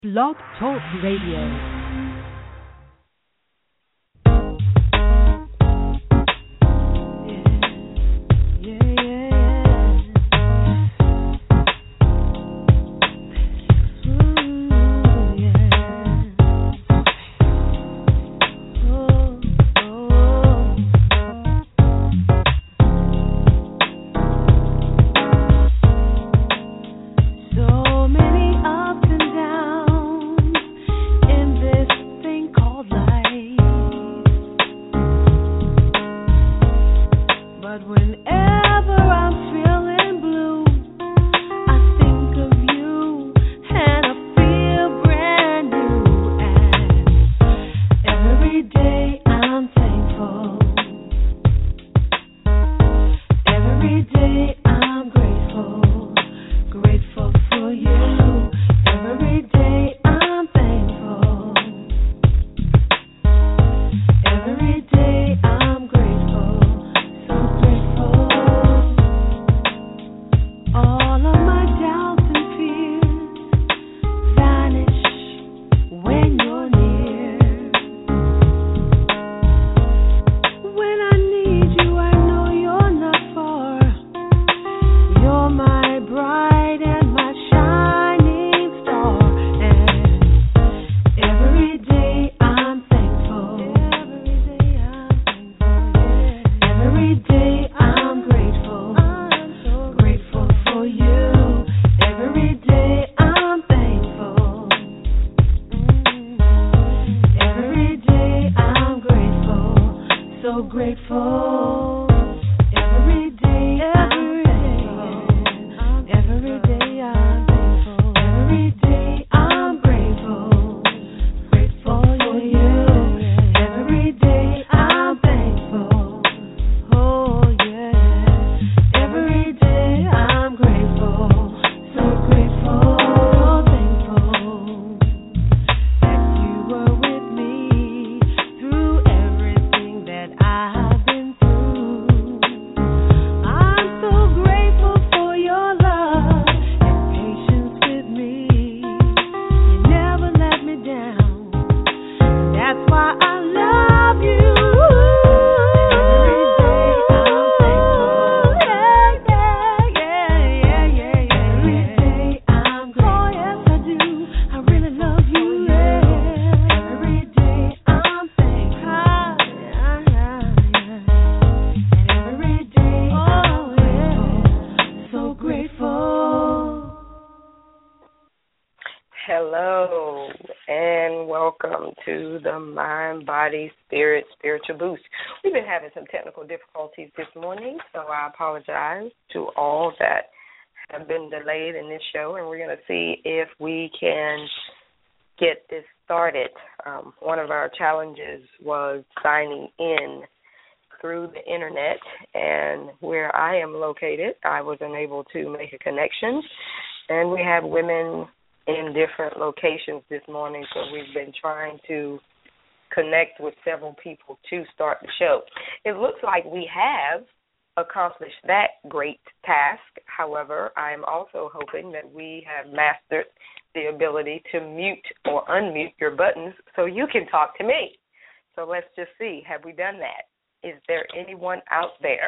Blog Talk Radio. Hello, and welcome to the Mind, Body, Spirit, Spiritual Boost. We've been having some technical difficulties this morning, so I apologize to all that have been delayed in this show, and we're going to see if we can get this started. One of our challenges was signing in through the Internet, and where I am located, I was unable to make a connection, and we have women in different locations this morning, so we've been trying to connect with several people to start the show. It looks like we have accomplished that great task. However, I'm also hoping that we have mastered the ability to mute or unmute your buttons so you can talk to me. So let's just see, have we done that? Is there anyone out there?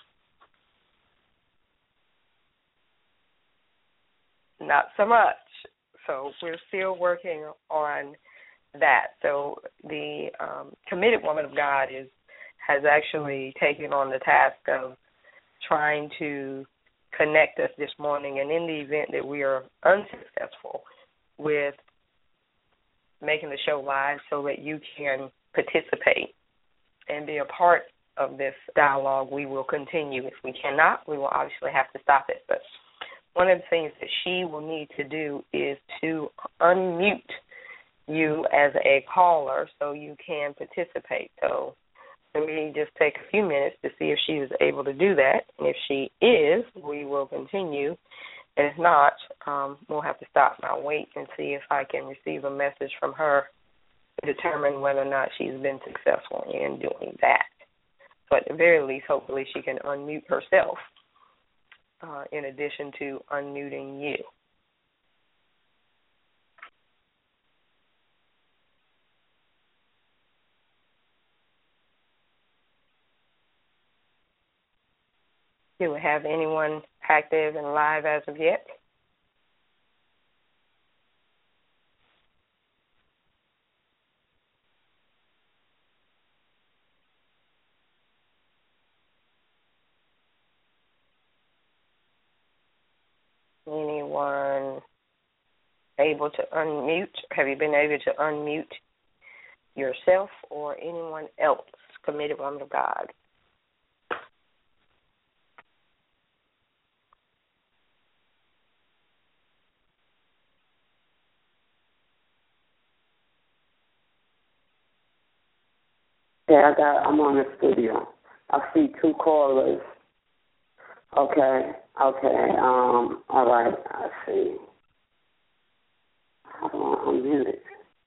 Not so much. So we're still working on that. So the committed woman of God has actually taken on the task of trying to connect us this morning. And in the event that we are unsuccessful with making the show live so that you can participate and be a part of this dialogue, we will continue. If we cannot, we will obviously have to stop it. But one of the things that she will need to do is to unmute you as a caller so you can participate. So let me just take a few minutes to see if she is able to do that. And if she is, we will continue. And if not, we'll have to stop now, wait and see if I can receive a message from her to determine whether or not she's been successful in doing that. So at the very least, hopefully she can unmute herself. In addition to unmuting you. Do we have anyone active and live as of yet? Anyone able to unmute? Have you been able to unmute yourself or anyone else, committed woman of God? Yeah, I'm on the studio. I see 2 callers. Okay. All right, I see. How do I unmute it?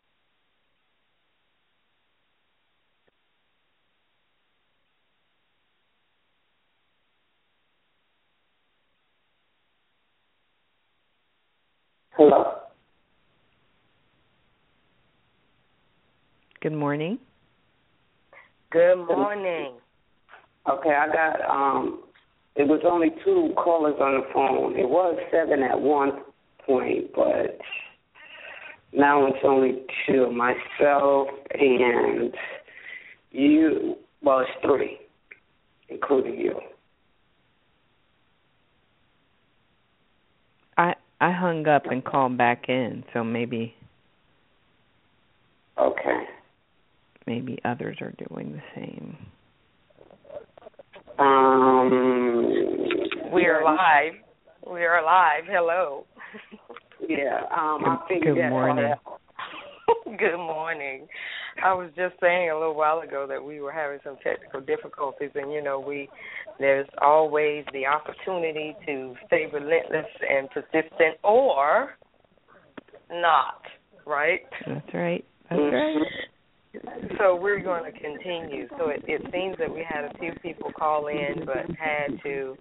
Hello. Good morning. Good morning. Okay, I got it was only 2 callers on the phone. It was 7 at one point, but now it's only 2. Myself and you. Well, it's 3, including you. I hung up and called back in, so maybe. Okay. Maybe others are doing the same. We are live. We are live. Hello. Yeah. I figured Good morning. Good morning. I was just saying a little while ago that we were having some technical difficulties, and there's always the opportunity to stay relentless and persistent, or not. Right? That's right. That's right. So we're going to continue. So it seems that we had a few people call in, but had to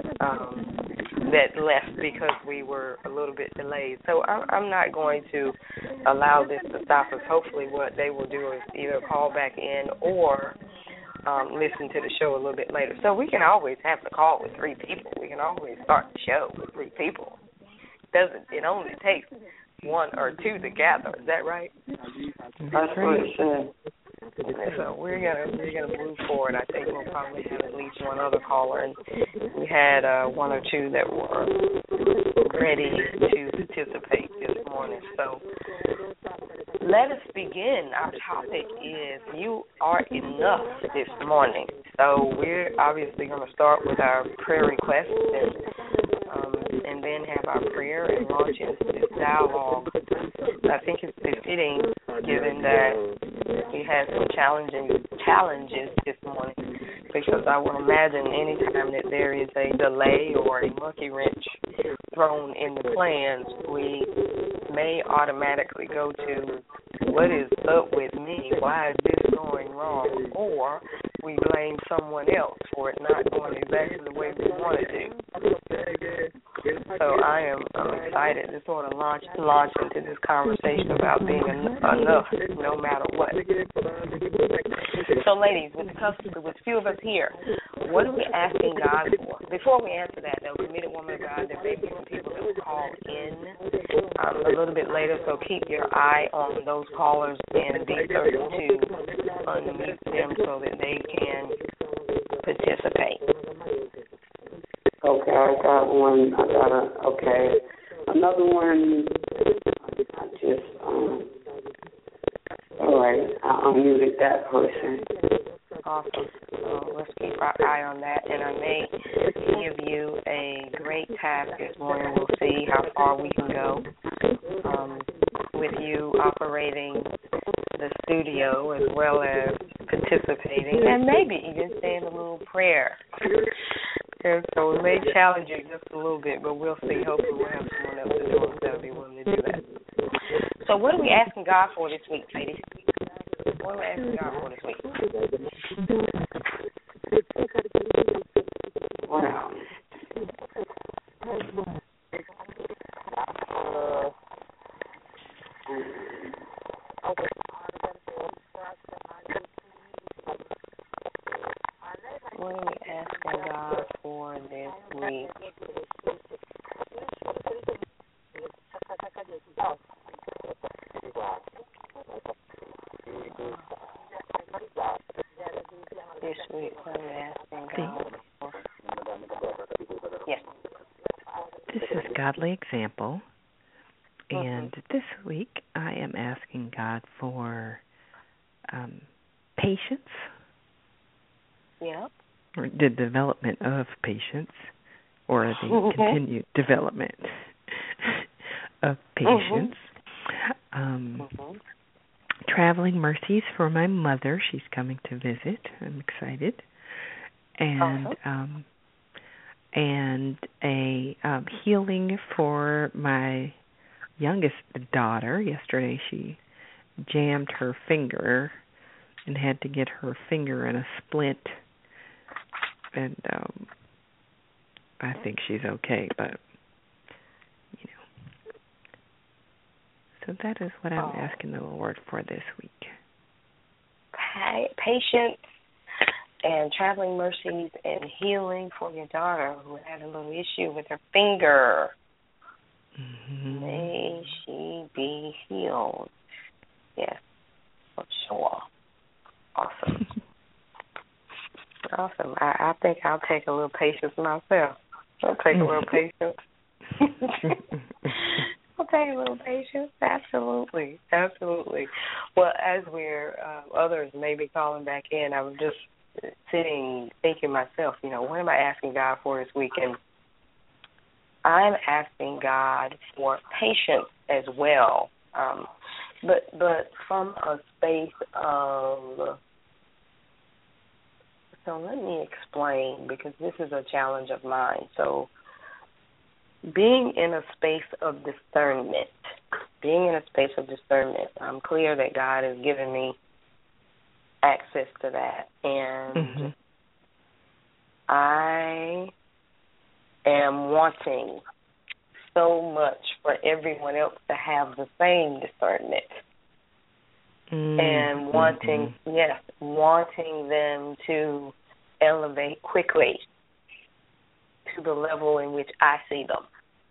that left because we were a little bit delayed. So I'm not going to allow this to stop us. Hopefully what they will do is either call back in or listen to the show a little bit later. So we can always have the call with 3 people. We can always start the show with 3 people. It only takes 1 or 2 to gather. Is that right? That's what it said. So we're gonna move forward. I think we'll probably have at least 1 other caller, and we had 1 or 2 that were ready to participate this morning. So let us begin. Our topic is "You Are Enough" this morning. So we're obviously going to start with our prayer requests and then have our prayer and launch into this dialogue. I think it's befitting, given that we had some challenges this morning, because I would imagine any time that there is a delay or a monkey wrench thrown in the plans, we may automatically go to, what is up with me? Why is this going wrong? Or we blame someone else for it not going exactly the way we want it to. So I'm excited to sort of launch into this conversation about being enough no matter what. So, ladies, with few of us here, what are we asking God for? Before we answer that, though, committed woman of God, there may be some people that will call in a little bit later, so keep your eye on those callers and be certain to unmute them so that they can participate. Okay, I got one. Another one. I just, all right, I unmuted that person. Awesome. So let's keep our eye on that, and I may give you a great task this morning. We'll see how far we can go with you operating the studio as well as participating, and maybe even saying a little prayer. And so we may challenge you just a little bit, but we'll see. Hopefully we'll have someone else in the room that'll be willing to do that. So what are we asking God for this week, ladies? What are we asking God for this week? Wow. What are we asking God for this godly example. And this week I am asking God for patience. Yeah. Or the development of patience, or the continued development of patience. Traveling mercies for my mother. She's coming to visit. I'm excited. And and a healing for my youngest daughter. Yesterday she jammed her finger and had to get her finger in a splint. And I think she's okay, but so that is what I'm asking the Lord for this week. Patience and traveling mercies and healing for your daughter who had a little issue with her finger. May she be healed. Yes, for sure. Awesome. Awesome. I think I'll take a little patience myself. I'll take a little patience. I'll take a little patience. Absolutely. Absolutely. Well, as we're, others may be calling back in, I was just sitting thinking myself, what am I asking God for this weekend? I'm asking God for patience as well, but from a space of, so let me explain, because this is a challenge of mine. So being in a space of discernment, I'm clear that God has given me access to that, and I am wanting so much for everyone else to have the same discernment, and wanting them to elevate quickly to the level in which I see them,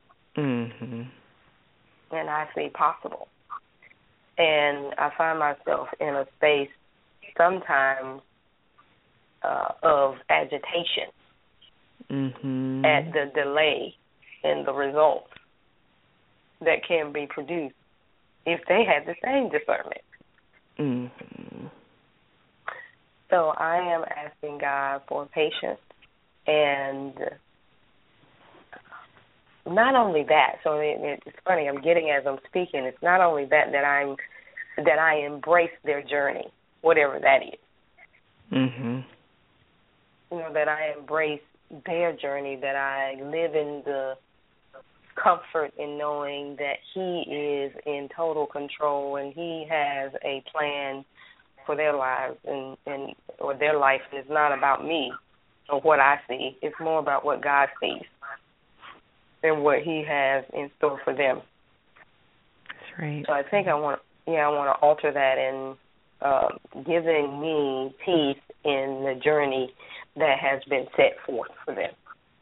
and I see possible. And I find myself in a space sometimes of agitation at the delay in the results that can be produced if they had the same discernment. So I am asking God for patience, and not only that. So it's funny. I'm getting as I'm speaking. It's not only that I embrace their journey, whatever that is. That I embrace their journey. That I live in the comfort in knowing that He is in total control and He has a plan for their lives or their life. And it's not about me or what I see. It's more about what God sees and what He has in store for them. That's right. So I think I want to alter that in giving me peace in the journey that has been set forth for them.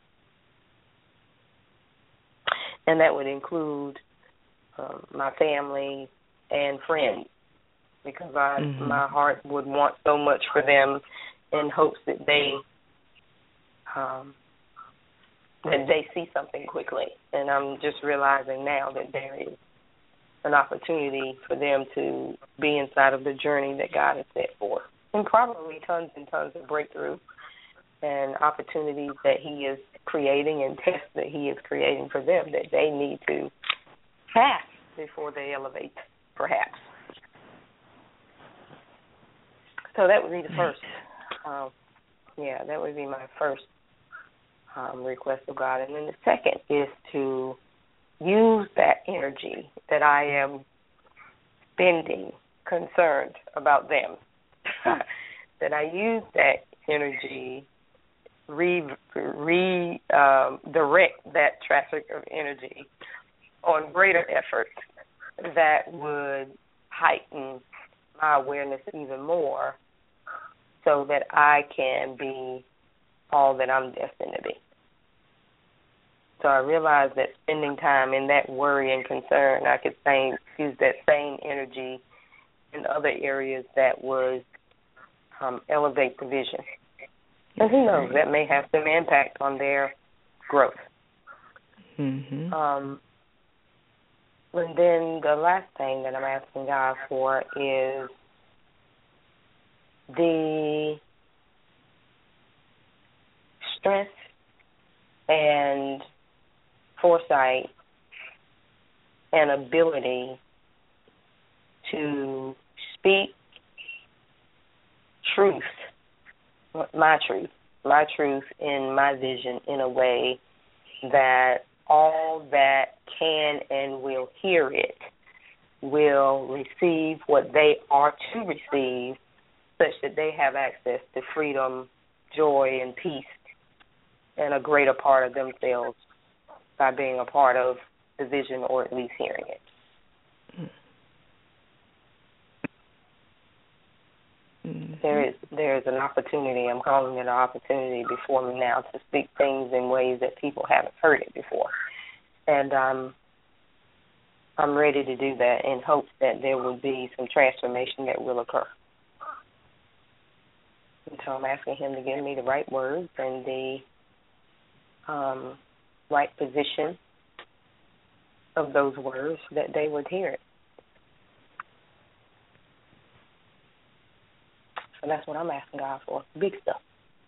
And that would include my family and friends, because my heart would want so much for them in hopes that they see something quickly. And I'm just realizing now that there is an opportunity for them to be inside of the journey that God has set forth. And probably tons and tons of breakthrough and opportunities that He is creating and tests that He is creating for them that they need to pass before they elevate, perhaps. So that would be the first. That would be my first request of God. And then the second is to use that energy that I am spending concerned about them, that I use that energy, direct that traffic of energy on greater efforts that would heighten my awareness even more so that I can be all that I'm destined to be. So I realized that spending time in that worry and concern, I could use that same energy in other areas that would elevate the vision. And who knows, that may have some impact on their growth. Mhm. And then the last thing that I'm asking God for is the strength and foresight and ability to speak truth, my truth in my vision in a way that all that can and will hear it will receive what they are to receive, such that they have access to freedom, joy, and peace, and a greater part of themselves by being a part of the vision, or at least hearing it. There is an opportunity, I'm calling it an opportunity before me now, to speak things in ways that people haven't heard it before. And I'm ready to do that in hopes that there will be some transformation that will occur. And so I'm asking him to give me the right words and the right position of those words that they would hear it. So that's what I'm asking God for. Big stuff.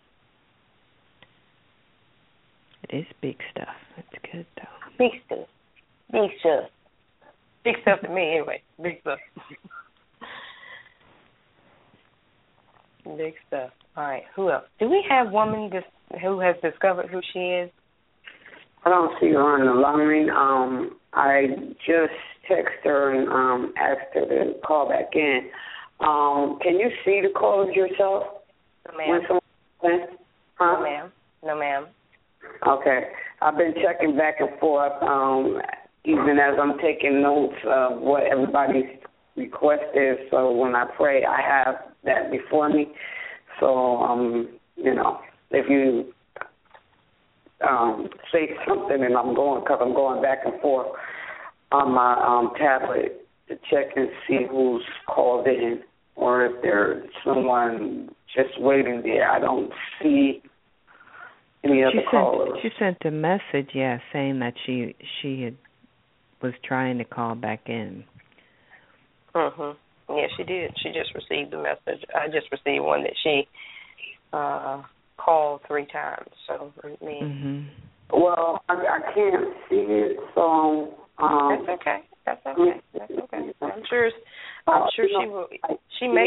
It is big stuff. It's good, though. Big stuff. Big stuff. Big stuff to me, anyway. Big stuff. Big stuff. All right. Who else? Do we have woman who has discovered who she is? I don't see her on the line. I just texted her and asked her to call back in. Can you see the callers yourself? No, ma'am. Huh? No, ma'am. No, ma'am. Okay. I've been checking back and forth, even as I'm taking notes of what everybody's request is. So when I pray, I have that before me. So, if you say something and I'm going back and forth on my tablet to check and see who's called in, or if there's someone just waiting there. I don't see any other callers. She sent a message, saying that she was trying to call back in. Mhm. Yeah, she did. She just received a message. I just received one that she called 3 times. So me. Mhm. Well, I can't see it, so that's okay. That's okay. That's okay. I'm sure she will. She may.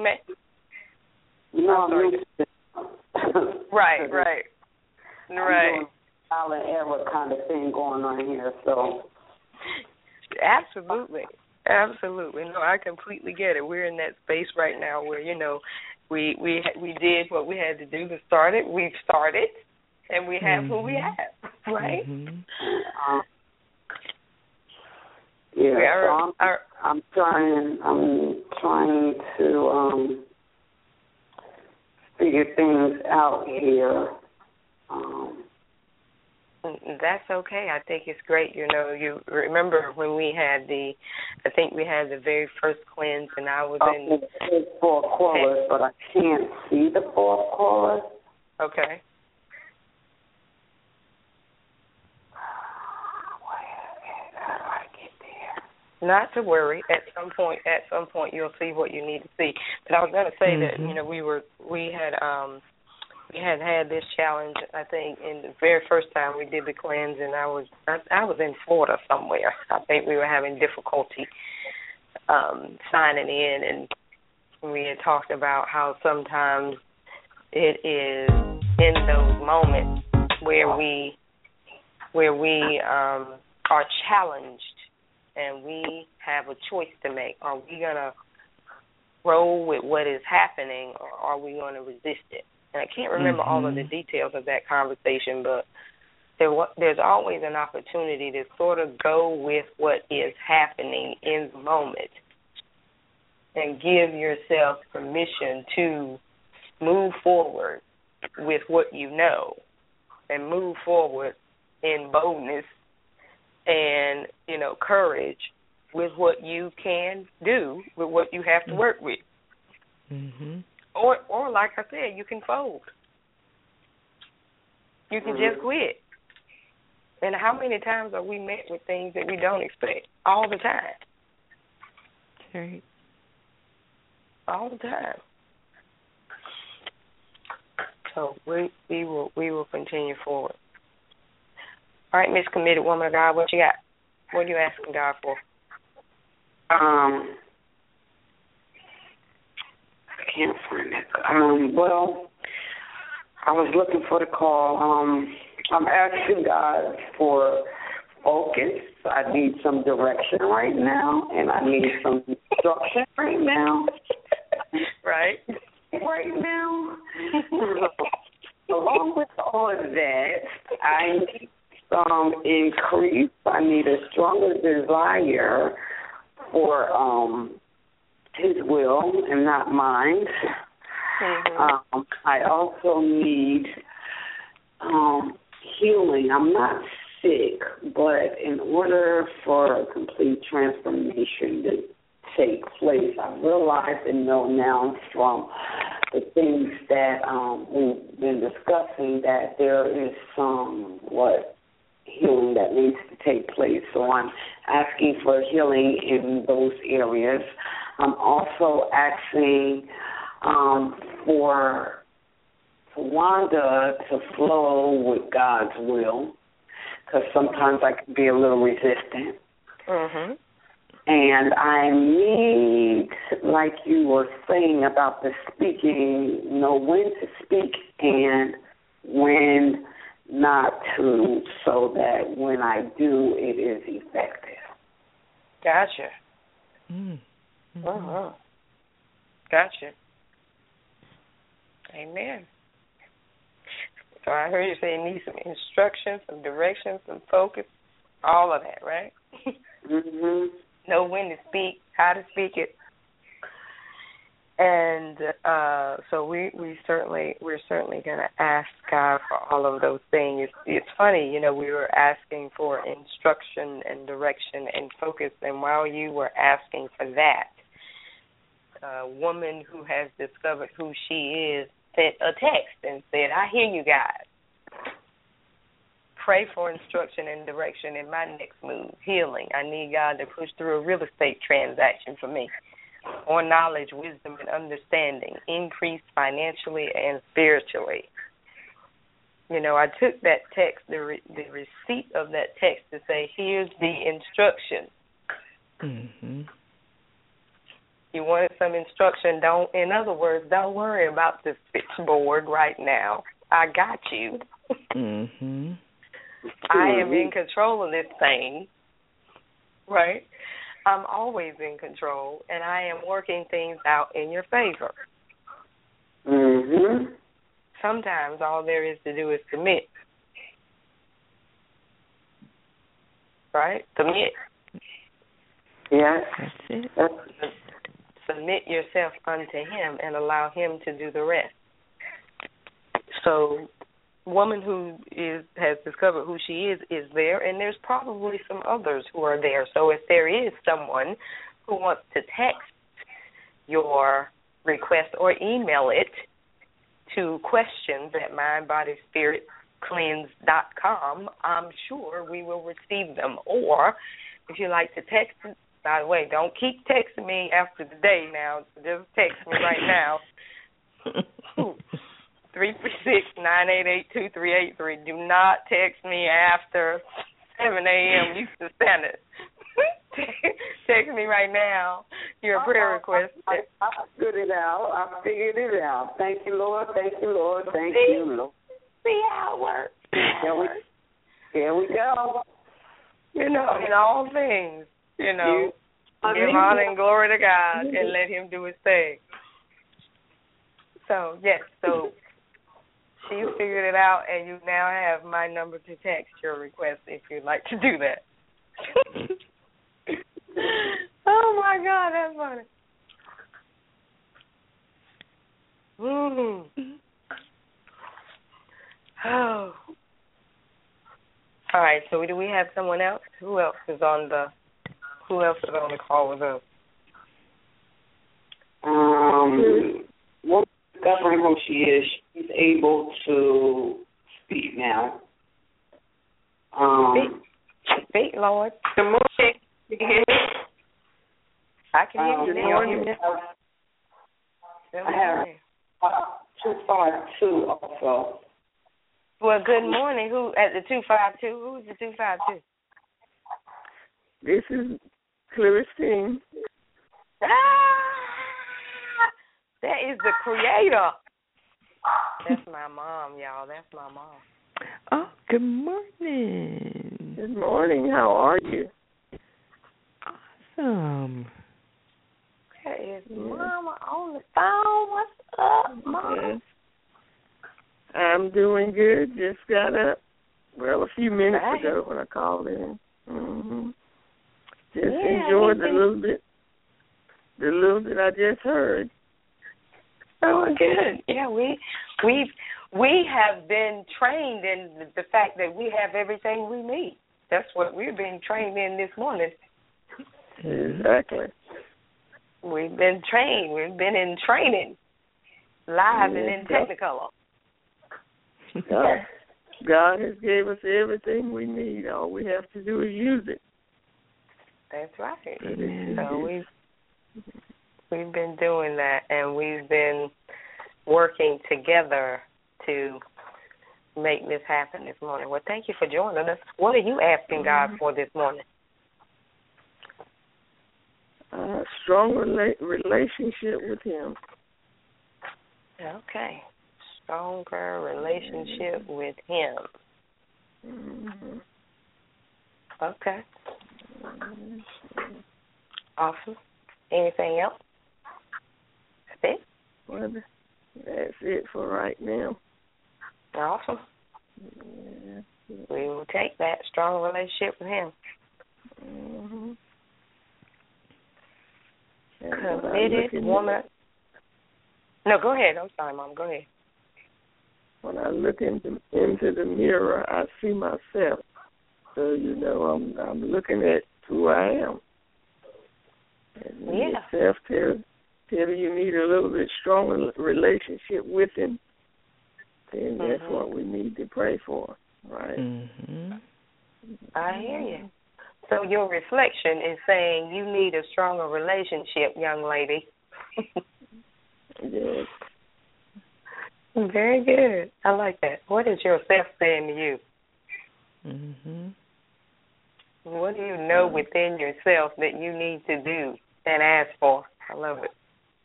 Right. Right. Trial and error kind of thing going on here, so. Absolutely. No, I completely get it. We're in that space right now where we did what we had to do to start it. We've started, and we have who we have. Right. Mm-hmm. Yeah, I'm trying to figure things out here. That's okay. I think it's great. You remember when we had the very first cleanse, and I was in. There's 4 callers, but I can't see the 4th caller. Okay. Not to worry. At some point, you'll see what you need to see. But I was going to say that we had this challenge. I think in the very first time we did the cleanse, and I was in Florida somewhere. I think we were having difficulty signing in, and we had talked about how sometimes it is in those moments where we are challenged. And we have a choice to make. Are we going to roll with what is happening, or are we going to resist it? And I can't remember all of the details of that conversation, but there's always an opportunity to sort of go with what is happening in the moment and give yourself permission to move forward with what you know and move forward in boldness and, courage with what you can do, with what you have to work with. Mm-hmm. Or like I said, you can fold. You can just quit And how many times are we met with things that we don't expect? All the time. Right. All the time. So we will continue forward. All right, Miss Committed Woman of God, what you got? What are you asking God for? I can't find it. Well, I was looking for the call. I'm asking God for focus. I need some direction right now, and I need some instruction right now. Right. Right now. Along with all of that, I need some increase. I need a stronger desire for His will and not mine. Mm-hmm. I also need healing. I'm not sick, but in order for a complete transformation to take place, I realize and know now from the things that we've been discussing that there is some healing that needs to take place. So I'm asking for healing in those areas. I'm also asking for Wanda to flow with God's will, because sometimes I can be a little resistant. Mm-hmm. And I need, like you were saying about the speaking, know when to speak and when not to, so that when I do, it is effective. Gotcha. Mm-hmm. Uh-huh. Gotcha. Amen. So I heard you say you need some instruction, some direction, some focus, all of that, right? Mm-hmm. Know when to speak, how to speak it. And so we're certainly going to ask God for all of those things. It's funny, we were asking for instruction and direction and focus, and while you were asking for that, a woman who has discovered who she is sent a text and said, I hear you guys. Pray for instruction and direction in my next move, healing. I need God to push through a real estate transaction for me. More knowledge, wisdom, and understanding, increase financially and spiritually. I took that text, the receipt of that text to say, here's the instruction. Mm-hmm. You wanted some instruction, in other words, don't worry about the switchboard right now. I got you. Mm-hmm. I am in control of this thing, right? I'm always in control, and I am working things out in your favor. Mm-hmm. Sometimes all there is to do is submit, right? Submit. Yes. That's it. Submit yourself unto Him and allow Him to do the rest. So, woman who has discovered who she is there, and there's probably some others who are there. So if there is someone who wants to text your request or email it to questions@mindbodyspiritcleanse.com, I'm sure we will receive them. Or if you like to text, by the way, don't keep texting me after the day now. Just text me right now. 336-988-2383. Do not text me after 7 a.m. Eastern Standard. Text me right now your prayer request. I figured it out. I figured it out. Thank you, Lord. Thank you, Lord. Thank you, Lord. See how it works. Here we go. In all things, give honor and glory to God and let Him do His thing. So, yes, she's figured it out, and you now have my number to text your request if you'd like to do that. Oh, my God, that's funny. Oh. All right, so do we have someone else? Who else is on the call with us? Well, discovering who she is, she's able to speak now. Speak, Lord. Good morning. You can hear me? I can hear you Good now. morning. Good I morning. have 252 also. Well, good morning. Who at the 252? Who's the 252? This is Claristine. That is the creator. That's my mom, y'all. That's my mom. Oh, good morning. Good morning. How are you? Awesome. That is Mama on the phone. What's up, Mama? Yes. I'm doing good. Just got up, a few minutes ago when I called in. Mm-hmm. Just enjoyed the little bit I just heard. Oh, good. Yeah, we have been trained in the fact that we have everything we need. That's what we're being trained in this morning. Exactly. We've been trained. We've been in training, live and in Technicolor. God has gave us everything we need. All we have to do is use it. That's right. Amen. So we've been doing that, and we've been working together to make this happen this morning. Well, thank you for joining us. What are you asking God for this morning? Strong relationship with Him. Okay. Stronger relationship with Him. Mm-hmm. Okay. Awesome. Anything else? That's it? Well, that's it for right now. Awesome. Yeah. We will take that strong relationship with Him. Mm-hmm. Committed woman. No, go ahead. I'm sorry, Mom. Go ahead. When I look into the mirror, I see myself. So I'm looking at who I am. And yourself tell you need a little bit stronger relationship with Him. Then that's what we need to pray for, right? Mm-hmm. I hear you. So your reflection is saying you need a stronger relationship, young lady. Yes. Very good. I like that. What is your self saying to you? Mm-hmm. What do you know within yourself that you need to do and ask for? I love it.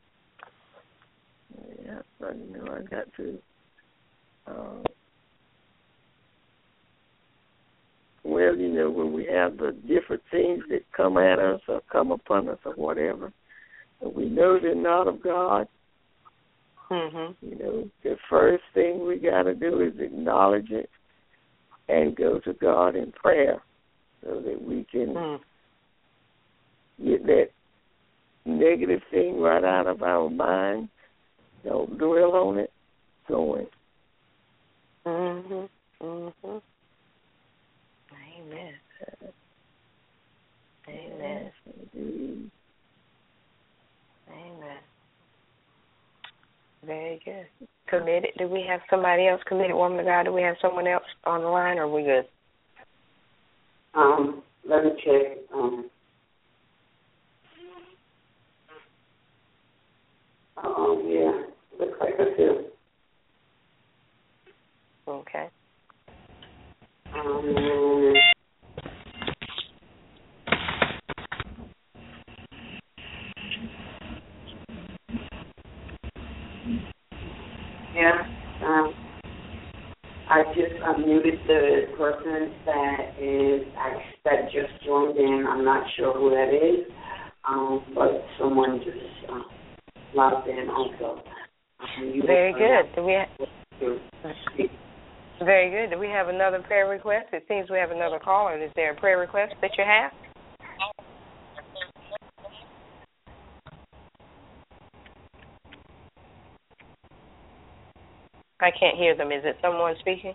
Yeah, I got to. When we have the different things that come at us or come upon us or whatever, and we know they're not of God, the first thing we got to do is acknowledge it and go to God in prayer so that we can get that negative thing right out of our mind. Don't dwell on it. Going. Amen. Amen. Amen. Very good. Committed. Do we have somebody else committed, woman of God? Do we have someone else on the line, or are we good? Let me check. Yeah, looks like I do. Okay. I just unmuted the person that just joined in. I'm not sure who that is, but someone just logged in also. Very good. Very good. Do we have another prayer request? It seems we have another caller. Is there a prayer request that you have? I can't hear them. Is it someone speaking?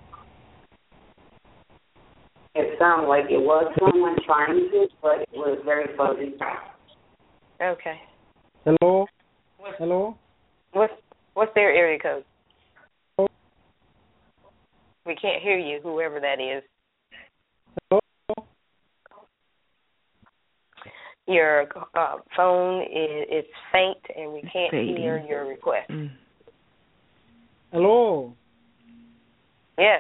It sounded like it was someone trying to, but it was very fuzzy. Okay. Hello? Hello? What's their area code? Hello? We can't hear you, whoever that is. Hello? Your phone is faint, and we can't Fading. hear your request. Hello? Yes.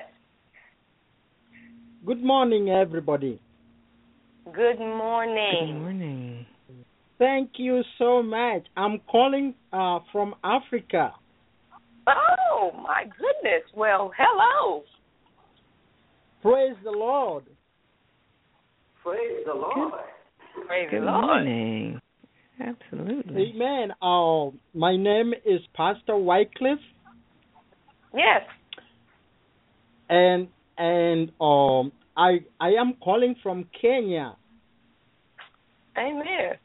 Good morning, everybody. Good morning. Good morning. Thank you so much. I'm calling from Africa. Oh, my goodness. Well, hello. Praise the Lord. Praise the Lord. Praise the Good Lord. morning. Absolutely. Amen. My name is Pastor Wycliffe, Yes. and I am calling from Kenya. Amen.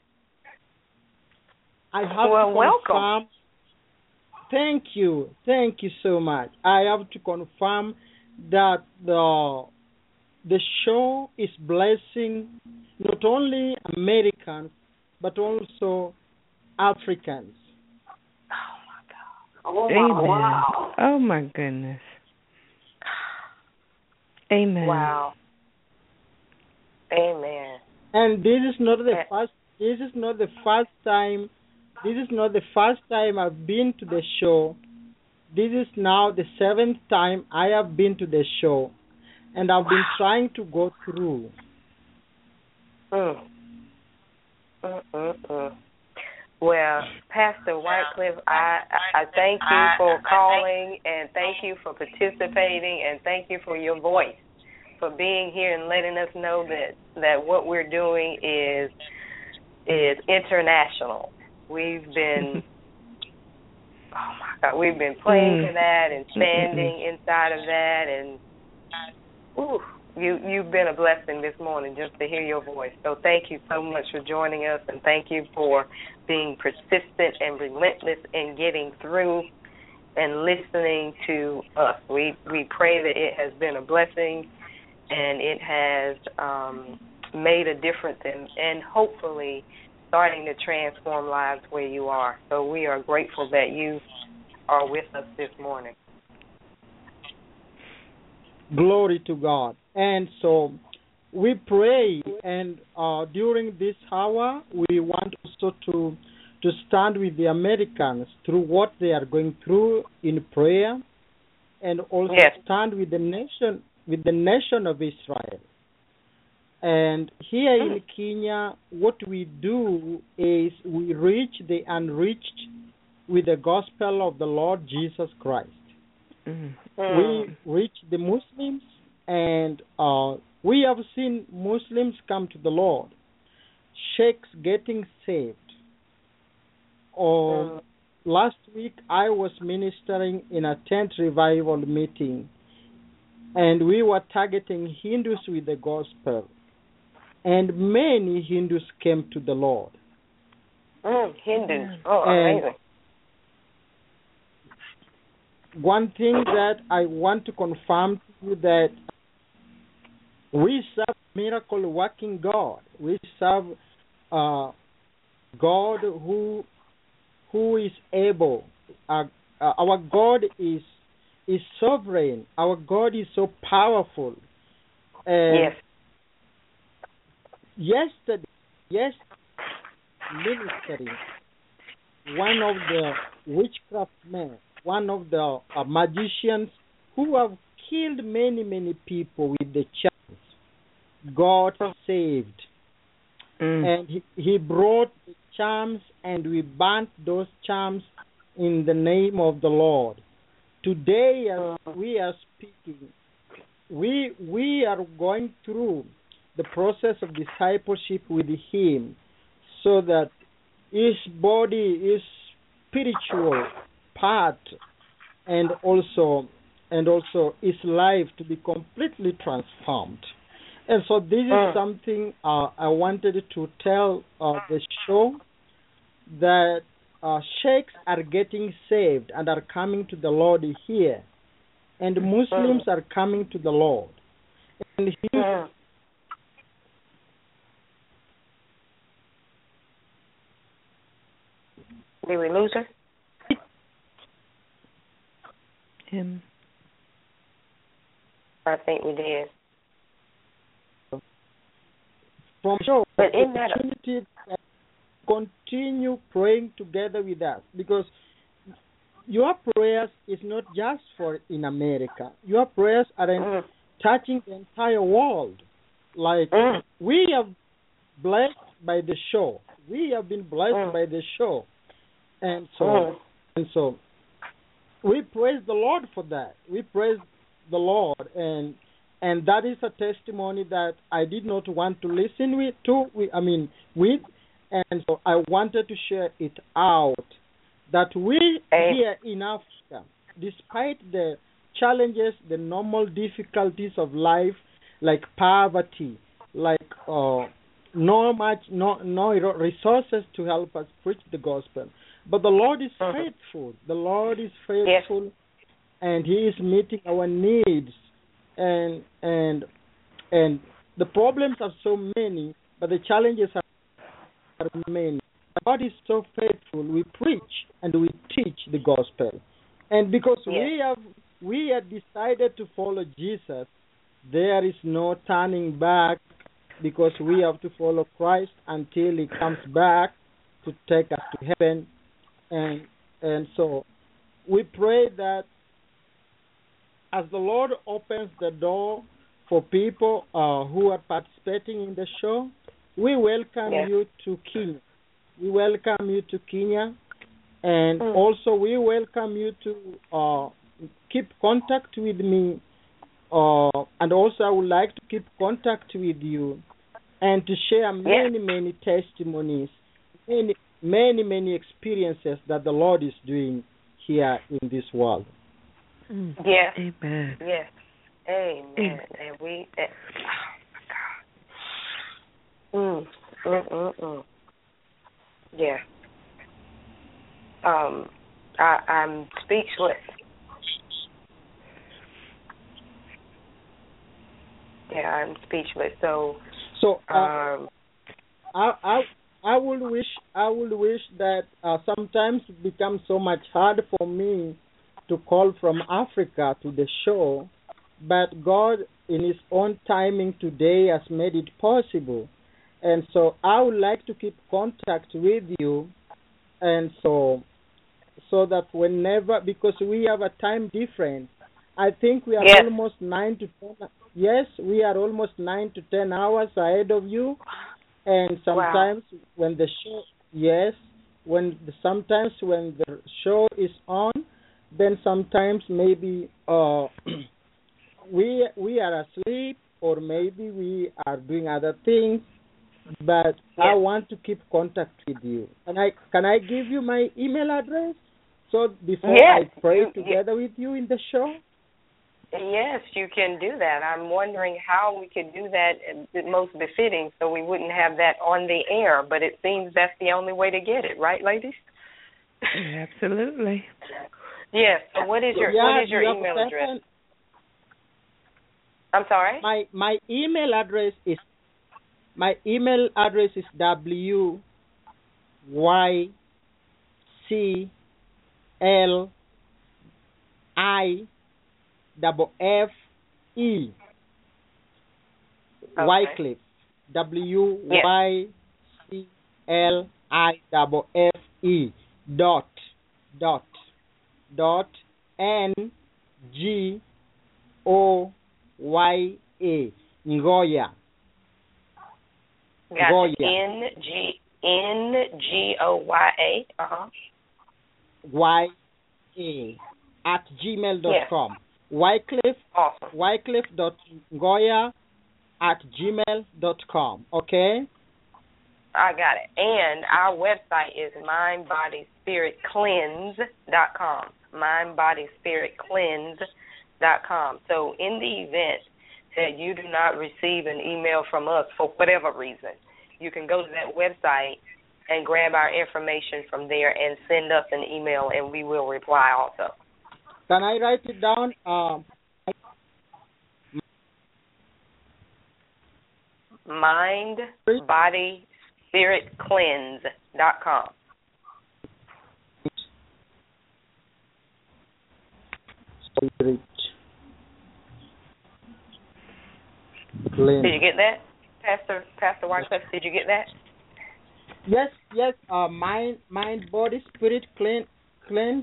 I have Well, to welcome. confirm. Thank you so much. I have to confirm that the show is blessing not only Americans but also Africans. Oh, Amen. wow. Oh my goodness. Amen. Wow. Amen. And this is not the first. This is not the first time. This is not the first time I've been to the show. This is now the 7th time I have been to the show, and I've been trying to go through. Well, Pastor Wycliffe, I thank you for calling, and thank you for participating, and thank you for your voice, for being here and letting us know that what we're doing is international. We've been we've been praying for that and standing inside of that, and you've been a blessing this morning just to hear your voice. So thank you so much for joining us, and thank you for being persistent and relentless in getting through and listening to us. We pray that it has been a blessing and it has made a difference and hopefully starting to transform lives where you are. So we are grateful that you are with us this morning. Glory to God. And so we pray, and during this hour, we want also to stand with the Americans through what they are going through in prayer, and also stand with the nation of Israel. And here in Kenya, what we do is we reach the unreached with the gospel of the Lord Jesus Christ. We reach the Muslims, and we have seen Muslims come to the Lord, sheikhs getting saved. Last week I was ministering in a tent revival meeting, and we were targeting Hindus with the gospel, and many Hindus came to the Lord. Hindus. Amazing. One thing that I want to confirm to you that we serve miracle-working God. We serve God who is able. Our God is sovereign. Our God is so powerful. Yes. Yesterday, ministering, one of the witchcraft men, one of the magicians who have killed many people with the charms, God saved. And he brought the charms, and we burnt those charms in the name of the Lord. Today, as we are speaking, we are going through the process of discipleship with him, so that his body, his spiritual part, and also his life to be completely transformed. And so this is something I wanted to tell the show, that sheikhs are getting saved and are coming to the Lord here, and Muslims are coming to the Lord. And did we lose her? Him. I think we did. from show But in that, opportunity to continue praying together with us, because your prayers is not just for in America. Your prayers are touching the entire world. Like we have blessed by the show. We have been blessed by the show, and so we praise the Lord for that. We praise the Lord, and that is a testimony that I did not want to listen with, and so I wanted to share it out. That we here in Africa, despite the challenges, the normal difficulties of life, like poverty, like no resources to help us preach the gospel, but the Lord is faithful. The Lord is faithful, and He is meeting our needs. And the problems are so many, but the challenges are many. God is so faithful. We preach and we teach the gospel, and because we have decided to follow Jesus, there is no turning back, because we have to follow Christ until He comes back to take us to heaven. And so we pray that as the Lord opens the door for people who are participating in the show, we welcome you to Kenya. We welcome you to Kenya, and also we welcome you to keep contact with me, and also I would like to keep contact with you and to share many testimonies, many experiences that the Lord is doing here in this world. Yes. Amen. Yes. Amen. And we, oh my God. Yeah. I'm speechless. Yeah, I'm speechless. So I would wish that sometimes it becomes so much hard for me to call from Africa to the show, but God in His own timing today has made it possible. And so I would like to keep contact with you, and so that whenever, because we have a time difference, I think we are almost 9 to 10. Yes, we are almost 9 to 10 hours ahead of you, and sometimes when the show, sometimes when the show is on, then sometimes maybe we are asleep, or maybe we are doing other things. But I want to keep contact with you. Can I give you my email address so before I pray together with you in the show? Yes, you can do that. I'm wondering how we could do that most befitting, so we wouldn't have that on the air. But it seems that's the only way to get it, right, ladies? Absolutely. Yes. So what is your email address? I'm sorry? My email address is WYCLIFFE. Wycliffe. WYCLIFFE. Dot NGOYA. Ngoya. Gotcha. NGOYA. YA at gmail.com. Wycliffe. Awesome. Wycliffe.ngoya at gmail.com. Okay? I got it. And our website is mindbodyspiritcleanse.com. Mindbodyspiritcleanse.com. So in the event that you do not receive an email from us for whatever reason, you can go to that website and grab our information from there and send us an email, and we will reply also. Can I write it down? Mindbodyspiritcleanse.com. Spirit. Did you get that? Pastor Wycliffe, did you get that? Yes. Mind, body, spirit, cleansed.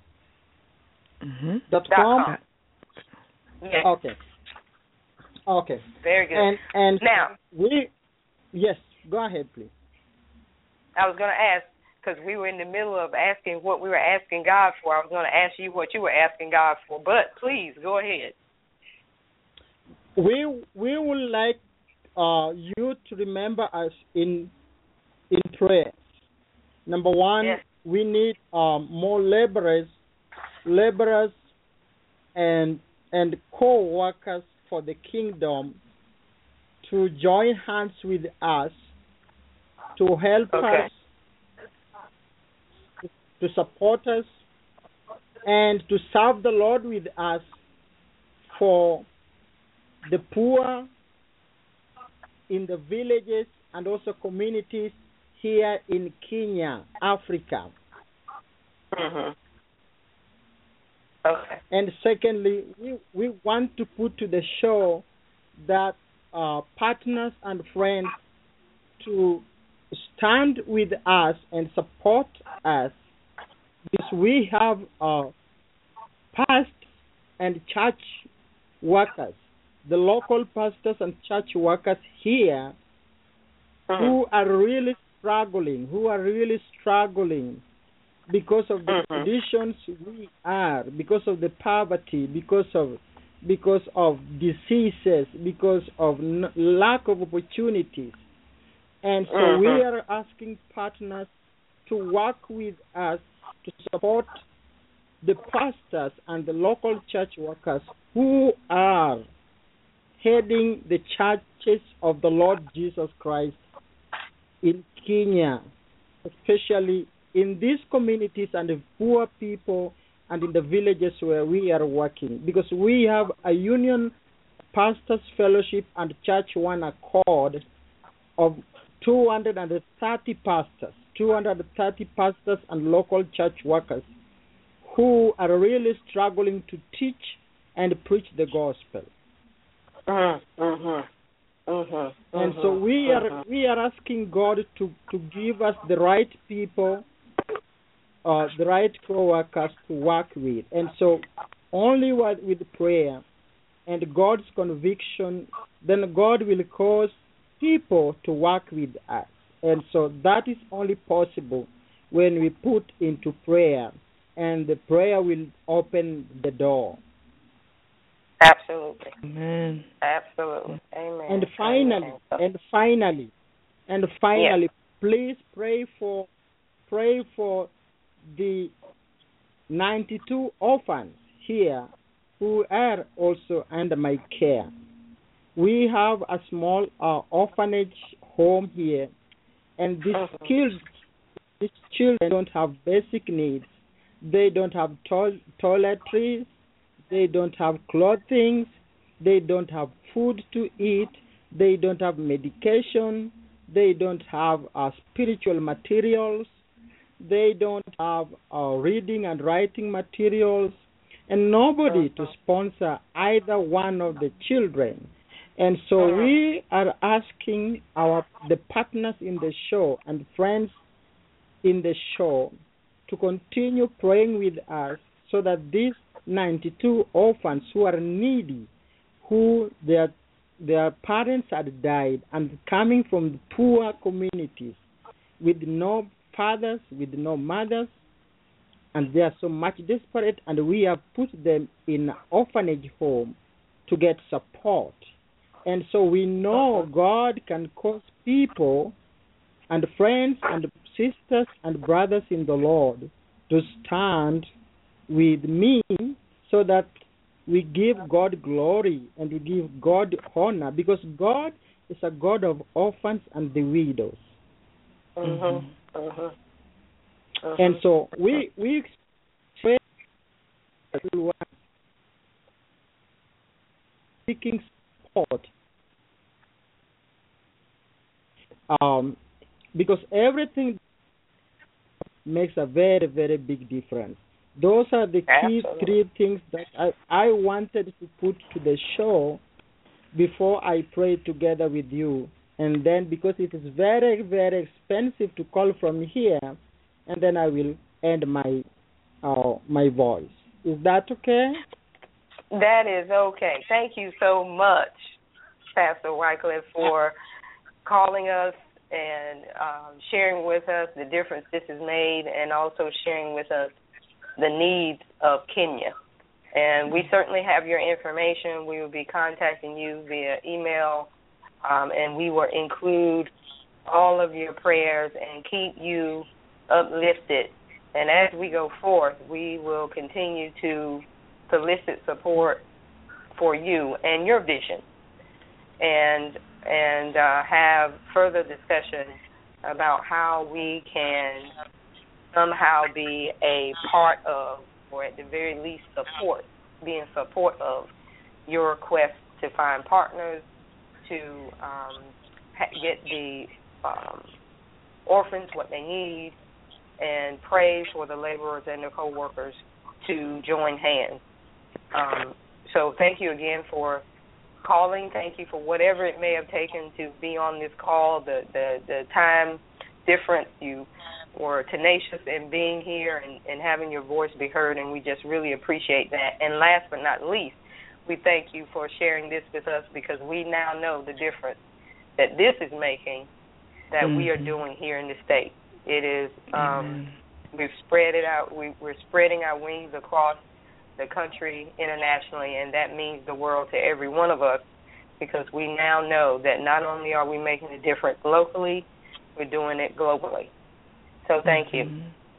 .com. Yes. Okay. Very good. And now yes, go ahead, please. I was going to ask, because we were in the middle of asking what we were asking God for. I was going to ask you what you were asking God for, but please go ahead. We would like you to remember us in prayer. Number one, yes. We need more laborers and co-workers for the kingdom to join hands with us to help us, to support us, and to serve the Lord with us for the poor in the villages and also communities here in Kenya, Africa. Mm-hmm. Okay. And secondly, we want to put to the show that partners and friends to stand with us and support us, because we have pastors and church workers, the local pastors and church workers here who are really struggling because of the conditions we are, because of the poverty, because of diseases, because of lack of opportunities. And so we are asking partners to work with us to support the pastors and the local church workers who are heading the churches of the Lord Jesus Christ in Kenya, especially in these communities and the poor people and in the villages where we are working, because we have a union pastors fellowship and church one accord of 230 pastors and local church workers who are really struggling to teach and preach the gospel. And so we are asking God to give us the right people, the right co-workers to work with. And so only with prayer and God's conviction, then God will cause people to work with us. And so that is only possible when we put into prayer, and the prayer will open the door. Absolutely. Amen. Absolutely. Amen. And finally, yes. Please pray for the 92 orphans here who are also under my care. We have a small orphanage home here, and these children don't have basic needs. They don't have toiletries. They don't have clothing. They don't have food to eat. They don't have medication. They don't have spiritual materials. They don't have reading and writing materials, and nobody to sponsor either one of the children. And so we are asking the partners in the show and friends in the show to continue praying with us so that these 92 orphans who are needy, who their parents had died and coming from poor communities with no fathers, with no mothers, and they are so much desperate, and we have put them in an orphanage home to get support. And so we know God can cause people and friends and sisters and brothers in the Lord to stand with me so that we give God glory and we give God honor, because God is a God of orphans and the widows. And so we pray seeking support, because everything makes a very, very big difference. Those are the key three things that I wanted to put to the show before I pray together with you and then because it is very, very expensive to call from here, and then I will end my voice. Is that okay? That is okay. Thank you so much, Pastor Wycliffe, for calling us and sharing with us the difference this has made, and also sharing with us the needs of Kenya. And we certainly have your information. We will be contacting you via email, and we will include all of your prayers and keep you uplifted. And as we go forth, we will continue to solicit support for you and your vision, and have further discussion about how we can somehow be a part of, or at the very least be in support of your quest to find partners, to get the orphans what they need, and pray for the laborers and their co-workers to join hands. So thank you again for calling. Thank you for whatever it may have taken to be on this call, the time difference. You were tenacious in being here and having your voice be heard, and we just really appreciate that. And last but not least, we thank you for sharing this with us, because we now know the difference that this is making, that we are doing here in the state. It is, we've spread it out. We're spreading our wings across the country, internationally, and that means the world to every one of us, because we now know that not only are we making a difference locally, we're doing it globally. So thank you.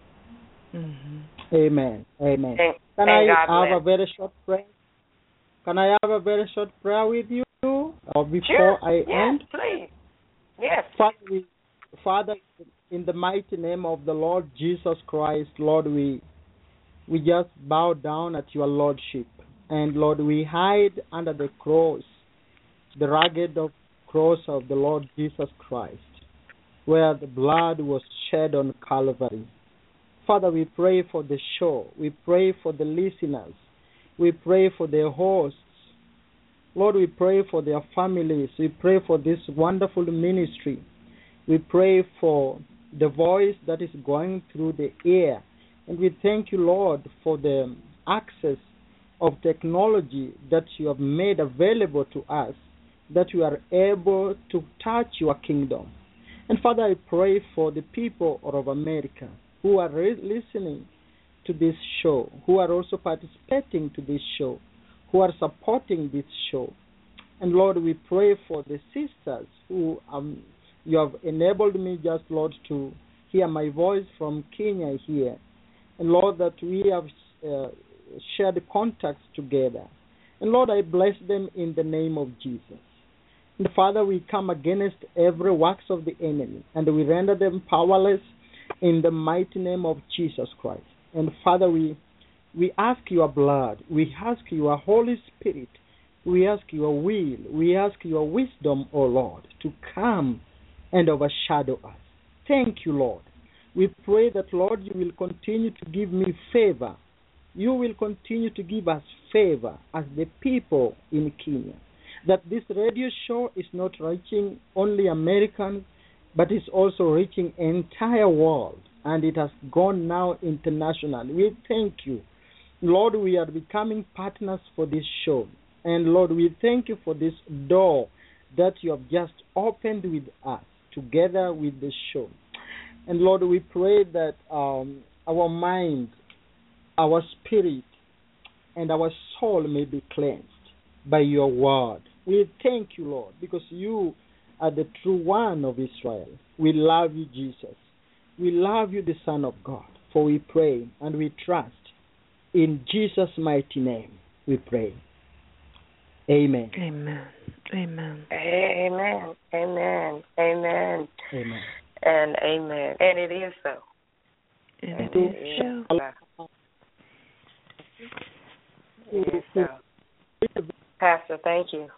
Amen. Amen. Can I have a very short prayer? Can I have a very short prayer with you, or before I end? Yes, please. Yes. Father, in the mighty name of the Lord Jesus Christ, Lord, we just bow down at your lordship. And Lord, we hide under the cross, the rugged cross of the Lord Jesus Christ, where the blood was shed on Calvary. Father, we pray for the show. We pray for the listeners. We pray for their hosts. Lord, we pray for their families. We pray for this wonderful ministry. We pray for the voice that is going through the air. And we thank you, Lord, for the access of technology that you have made available to us, that we are able to touch your kingdom. And Father, I pray for the people of America who are listening to this show, who are also participating to this show, who are supporting this show. And Lord, we pray for the sisters who you have enabled me just, Lord, to hear my voice from Kenya here. And Lord, that we have shared contacts together. And Lord, I bless them in the name of Jesus. And Father, we come against every works of the enemy, and we render them powerless in the mighty name of Jesus Christ. And Father, we ask your blood, we ask your Holy Spirit, we ask your will, we ask your wisdom, O Lord, to come and overshadow us. Thank you, Lord. We pray that, Lord, you will continue to give me favor. You will continue to give us favor as the people in Kenya. That this radio show is not reaching only Americans, but is also reaching entire world, and it has gone now international. We thank you. Lord, we are becoming partners for this show. And Lord, we thank you for this door that you have just opened with us, together with the show. And Lord, we pray that our mind, our spirit, and our soul may be cleansed by your word. We thank you, Lord, because you are the true one of Israel. We love you, Jesus. We love you, the Son of God. For we pray and we trust. In Jesus' mighty name we pray. Amen. Amen. Amen. Amen. Amen. Amen. Amen. And amen. And it is so. And it is so. It is so. Pastor, thank you.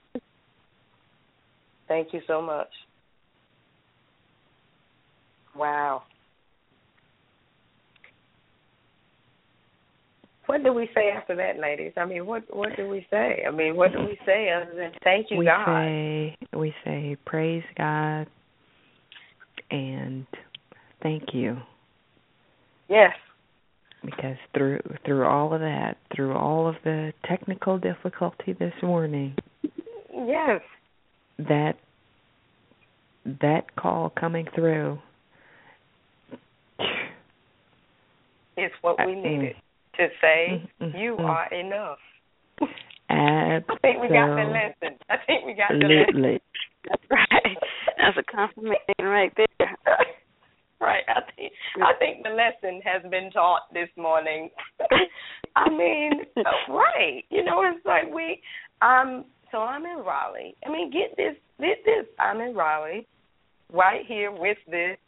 Thank you so much. Wow. Well, what do we say after that, ladies? I mean, what do we say? I mean, what do we say other than thank you, God? We say praise God and thank you. Yes. Because through all of that, through all of the technical difficulty this morning, yes, that call coming through is what we needed to say. You are enough. Absolutely. I think we got the lesson. That's right. That's a confirmation right there. Right. I think the lesson has been taught this morning. I mean, right. You know, it's like so I'm in Raleigh. I mean, get this. I'm in Raleigh, right here with the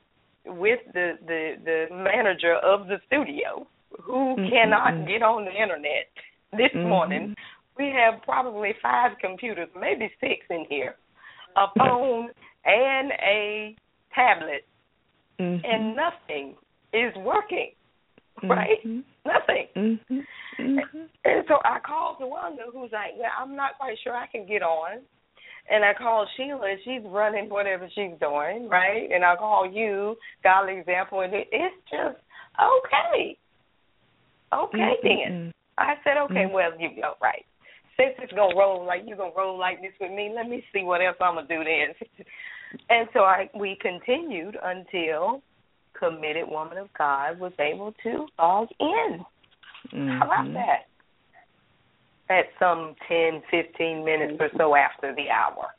manager of the studio who cannot get on the internet this morning. We have probably 5 computers, maybe 6 in here, a phone and a tablet. And nothing is working, right? Nothing. And so I called Tawanda, who's like, well, I'm not quite sure I can get on. And I called Sheila, and she's running whatever she's doing, right? And I call you, Godly Example, and it's just okay. Okay, then. I said, okay, well, you go, right. Since it's going to roll like you're going to roll like this with me, let me see what else I'm going to do then. And so we continued until Committed Woman of God was able to log in. How about that? At some 10, 15 minutes or so after the hour.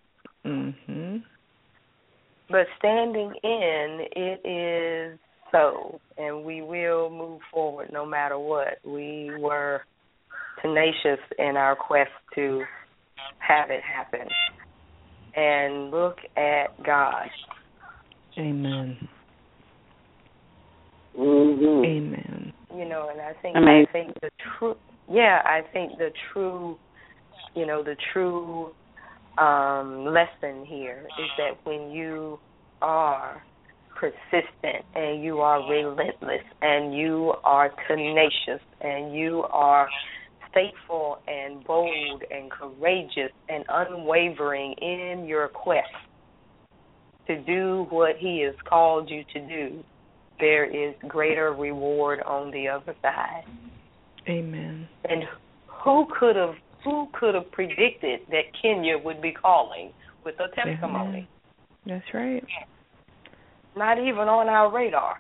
But standing in, it is so, and we will move forward no matter what. We were tenacious in our quest to have it happen. And look at God. Amen. Amen. You know, and I think the true lesson here is that when you are persistent and you are relentless and you are tenacious and you are faithful and bold and courageous and unwavering in your quest to do what He has called you to do, there is greater reward on the other side. Amen. And who could have predicted that Kenya would be calling with a testimony? That's right. Not even on our radar.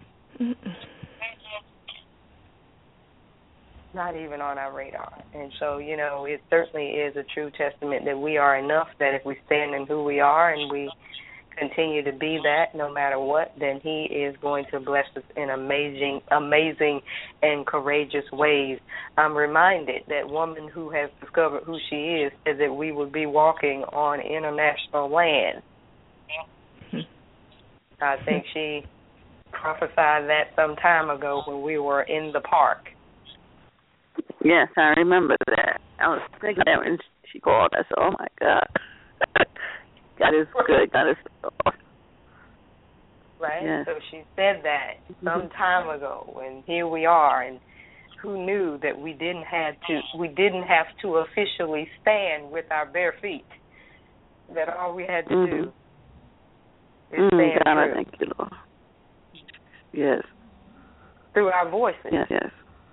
Not even on our radar. And so, you know, it certainly is a true testament that we are enough, that if we stand in who we are and we continue to be that no matter what, then He is going to bless us in amazing and courageous ways. I'm reminded that woman who has discovered who she is said that we would be walking on international land. I think she prophesied that some time ago when we were in the park. Yes, I remember that. I was thinking that when she called. I said, oh, my God. God is good. God is awesome. Right? Yes. So she said that some time ago, and here we are, and who knew that we didn't have to officially stand with our bare feet, that all we had to do is stand God, through. thank you, Lord. Yes. Through our voices. Yes.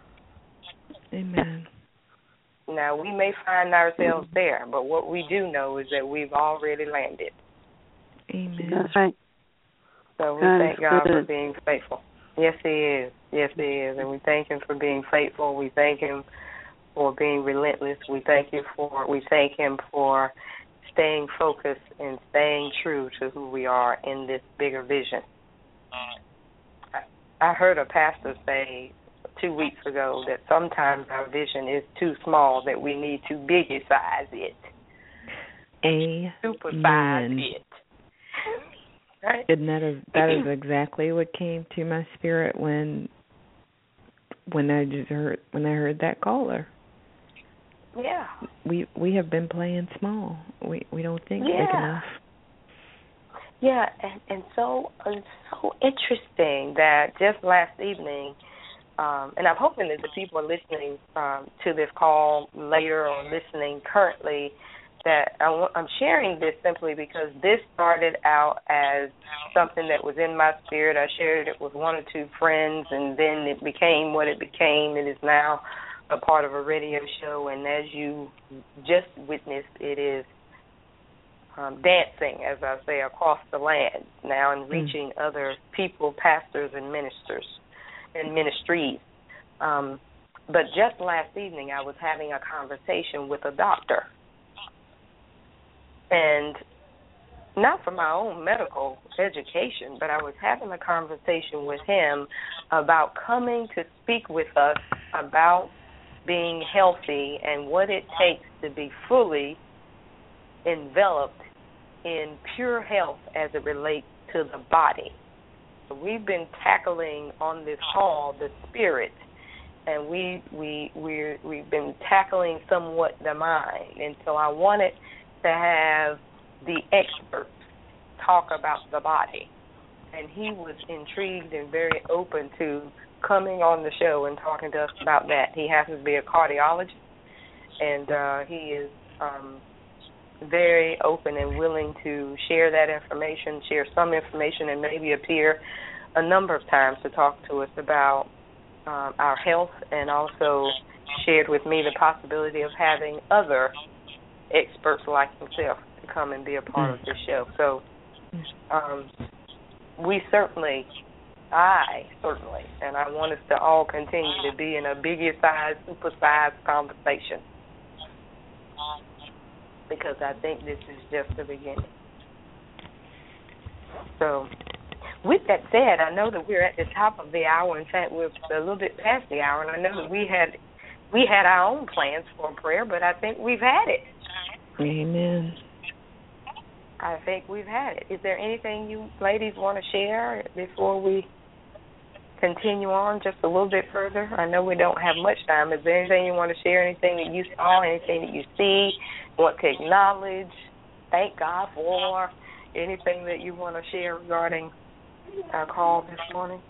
Amen. Now, we may find ourselves there, but what we do know is that we've already landed. Amen. That's right. So we thank God for being faithful. Yes, He is. Yes, He is. And we thank Him for being faithful. We thank Him for being relentless. We thank Him for staying focused and staying true to who we are in this bigger vision. I heard a pastor say 2 weeks ago that sometimes our vision is too small, that we need to biggifize it. Supersize it. Right? And that is exactly what came to my spirit when I heard that caller. Yeah. We have been playing small. We don't think big enough. Yeah, and so interesting that just last evening and I'm hoping that the people listening to this call later or listening currently, that I'm sharing this simply because this started out as something that was in my spirit. I shared it with one or two friends, and then it became what it became. It is now a part of a radio show, and as you just witnessed, it is dancing, as I say, across the land now and reaching other people, pastors and ministers and ministries. But just last evening I was having a conversation with a doctor, and not for my own medical education, but I was having a conversation with him about coming to speak with us about being healthy and what it takes to be fully enveloped in pure health as it relates to the body. So we've been tackling on this call the spirit, and we've been tackling somewhat the mind. And so I wanted to have the experts talk about the body. And he was intrigued and very open to coming on the show and talking to us about that. He happens to be a cardiologist, and he is very open and willing to share that information, share some information, and maybe appear a number of times to talk to us about our health, and also shared with me the possibility of having other experts like himself to come and be a part of the show. So I certainly, and I want us to all continue to be in a bigger-sized, super-sized conversation, because I think this is just the beginning. So, with that said, I know that we're at the top of the hour. In fact, we're a little bit past the hour, and I know that we had our own plans for prayer, but I think we've had it. Amen. I think we've had it. Is there anything you ladies want to share before we continue on just a little bit further? I know we don't have much time. Is there anything you want to share, anything that you saw, anything that you see, want to acknowledge, thank God for, anything that you want to share regarding our call this morning?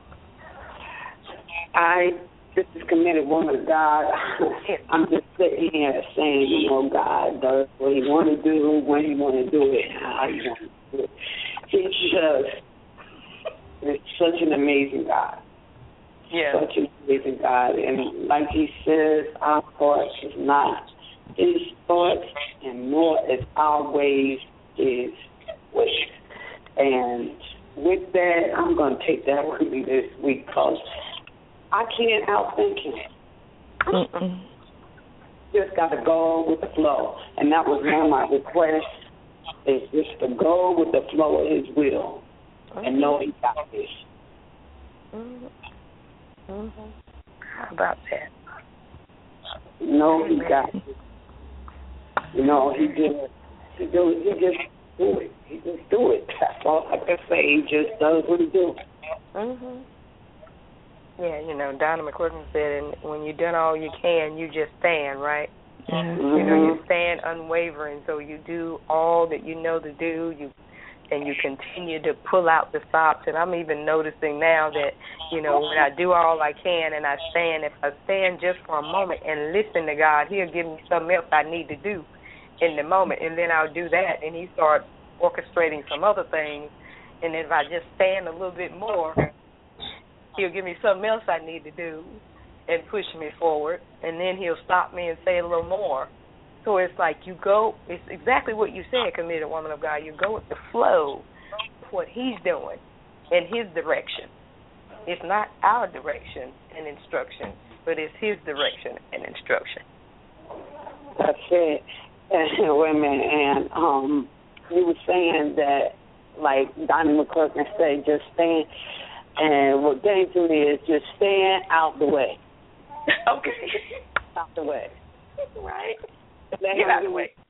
This is Committed Woman of God. I'm just sitting here saying, God does what he want to do, when he want to do it, how he want to do it. It's such an amazing God. Yeah. Such an amazing God. And like he says, our thoughts is not his thoughts, and nor is our ways his ways. And with that, I'm going to take that with me this week, because I can't outthink him. Just got to go with the flow. And that was one of my requests, is just to go with the flow of his will and know he got this. How about that? Know he got this. He just do it. He just do it. That's all I can say. He just does what he do. Yeah, Donna McClurkin said, and when you've done all you can, you just stand, right? Mm-hmm. You stand unwavering, so you do all that you know to do, and you continue to pull out the stops. And I'm even noticing now that, when I do all I can and I stand, if I stand just for a moment and listen to God, he'll give me something else I need to do in the moment, and then I'll do that, and he starts orchestrating some other things. And if I just stand a little bit more, he'll give me something else I need to do and push me forward, and then he'll stop me and say a little more. So it's like you go, it's exactly what you said, Committed Woman of God. You go with the flow of what he's doing in his direction. It's not our direction and instruction, but it's his direction and instruction. That's it. And wait a minute, and you were saying that, like Donnie McClurkin said, just stand. And what came to me is just stand out the way. Okay. Out the way. Right. Get out the way.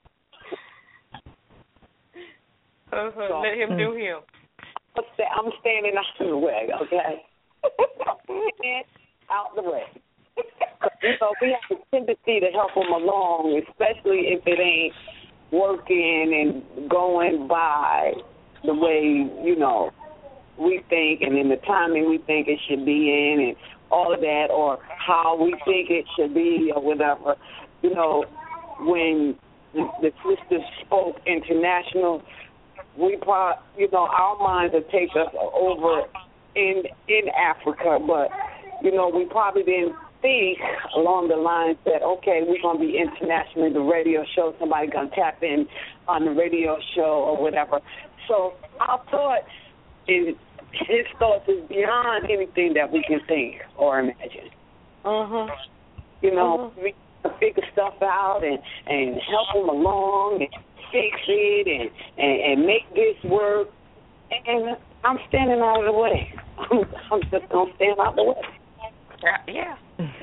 Let him do him. I'm standing out the way, okay? Stand out the way. We have a tendency to help them along, especially if it ain't working and going by the way, we think, and in the timing we think it should be in, and all of that, or how we think it should be, or whatever. You know, when the sisters spoke international, we probably, you know, our minds would take us over in Africa, but, you know, we probably didn't think along the lines that, okay, we're going to be internationally, the radio show, somebody going to tap in on the radio show or whatever. So our thoughts, his thoughts is beyond anything that we can think or imagine. You know, we can figure stuff out and help them along and fix it and make this work. And I'm standing out of the way. I'm just going to stand out of the way. Yeah.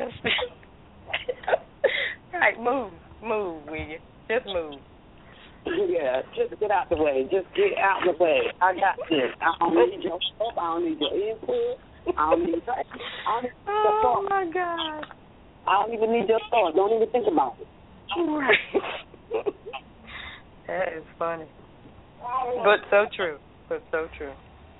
Right, move, will you? Just move. Yeah, just get out the way. Just get out the way. I got this. I don't need your help. I don't need your input. I don't need your thought. Oh, my God. I don't even need your thought. Don't even think about it. Right. That is funny. But so true. So true.